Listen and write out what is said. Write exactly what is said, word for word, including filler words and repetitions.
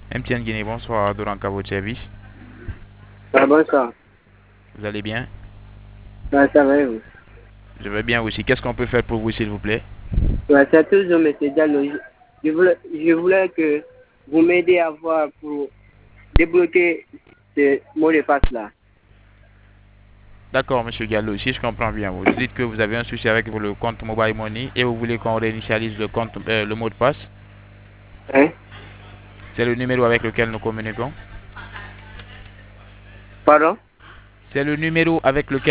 M T N Guinée, bonsoir, Doranka, à votre service. Ah, bonsoir. Vous allez bien? Ouais, ça va, et vous? Je vais bien aussi. Qu'est-ce qu'on peut faire pour vous, s'il vous plaît? Ouais, c'est toujours M. Diallo. Je, je voulais, je voulais que vous m'aidiez à voir pour débloquer ce mot de passe-là. D'accord, monsieur Gallo, si je comprends bien, vous dites que vous avez un souci avec le compte Mobile Money et vous voulez qu'on réinitialise le compte, euh, le mot de passe. Hein? C'est le numéro avec lequel nous communiquons. Pardon? C'est le numéro avec lequel